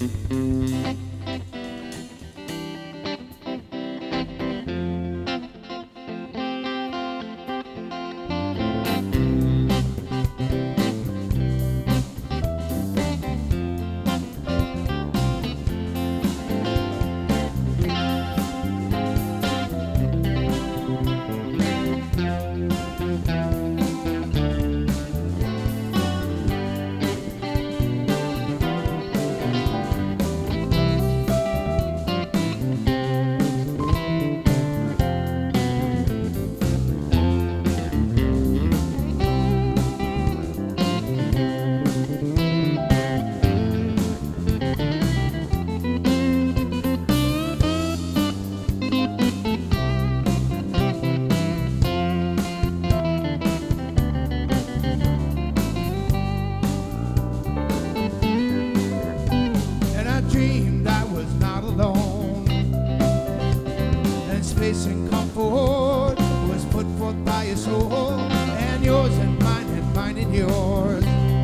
And I dreamed I was not alone, and space and comfort was put forth by your soul, and yours and mine and yours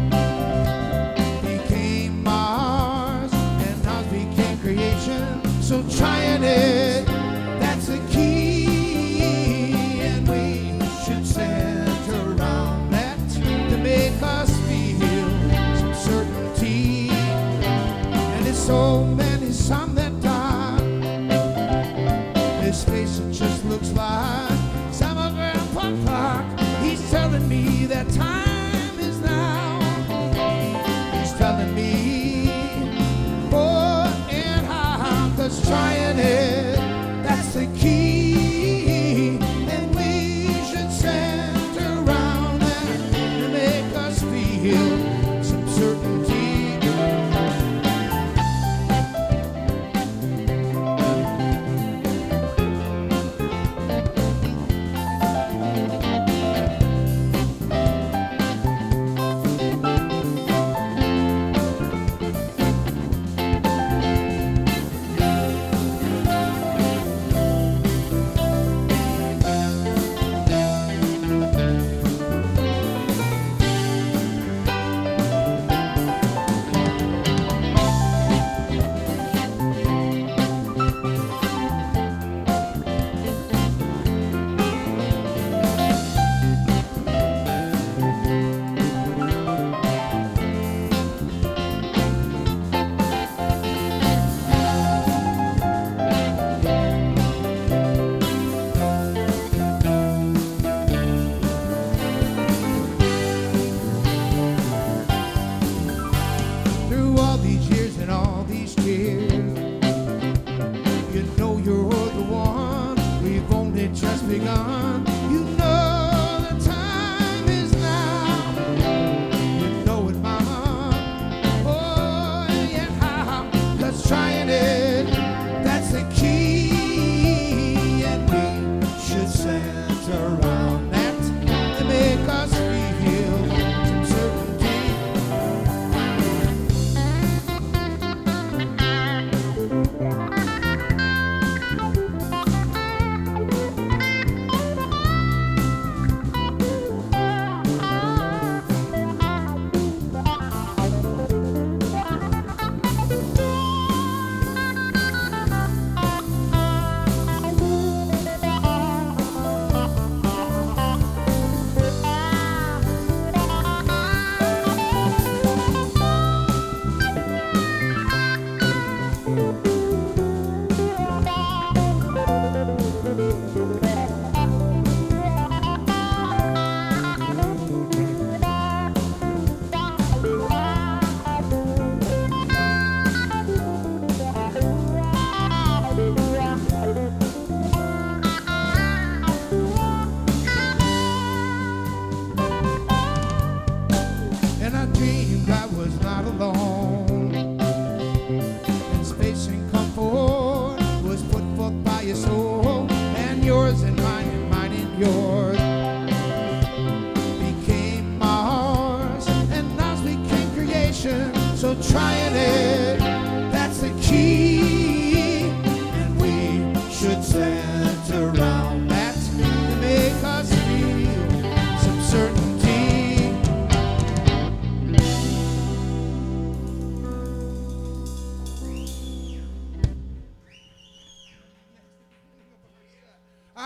became ours, and ours became creation. So trying it, that's the key, and we should center around that to make us feel some certainty. And it's so many some that die. This space, it just looks like summer Grandpa Park. He's telling me that time is now. He's telling me what and how, 'cause trying it, that's the key. And we should center around that to make us feel some certainty.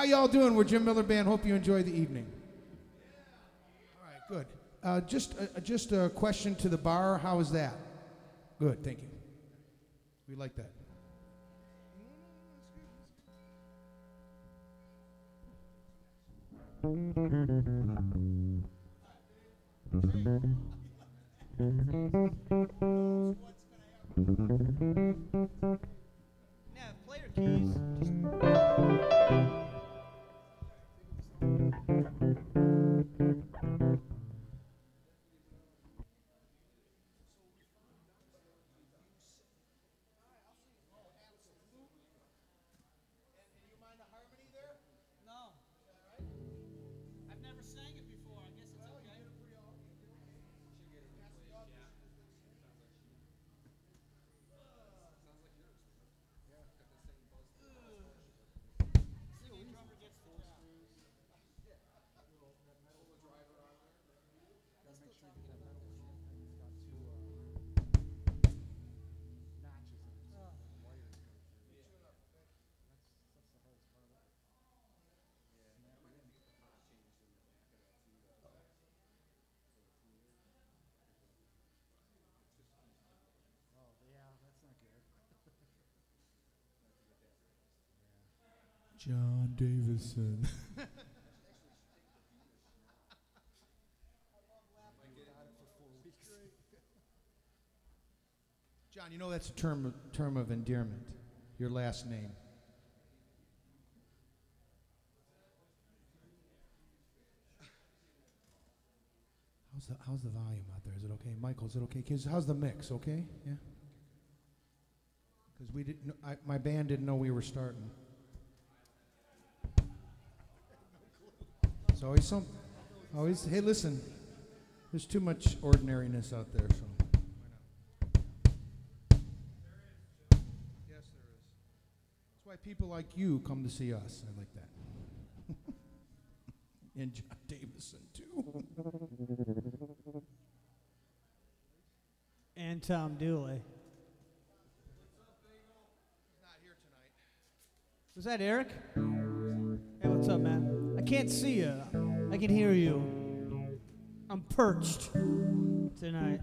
y'all doing? We're Jim Miller Band. Hope you enjoy the evening. All right, good. Just a question to the bar. How is that? Good, thank you. We like that. Now, player keys. No. I've never sang it before. I guess it's okay. See what drummer gets the job. John Davison. John, you know that's a term of endearment. Your last name. How's the volume out there? Is it okay, Michael? Is it okay? How's the mix? Okay, yeah. Because we didn't. My band didn't know we were starting. It's always some. Always. Hey, listen. There's too much ordinariness out there, so. Yes, there is. That's why people like you come to see us. I like that. And John Davison too. And Tom Dooley. He's not here tonight. Was that Eric? Hey, what's up, man? I can't see you. I can hear you. I'm perched tonight.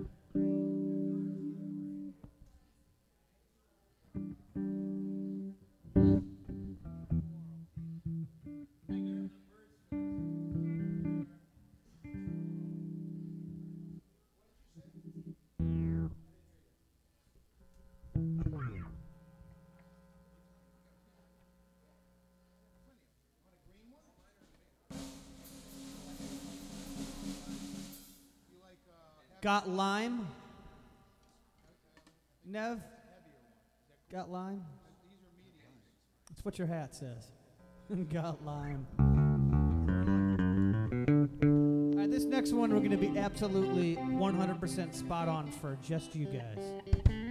Got lime? Nev? Got lime? That's what your hat says. Got lime. All right, this next one we're going to be absolutely 100% spot on for just you guys.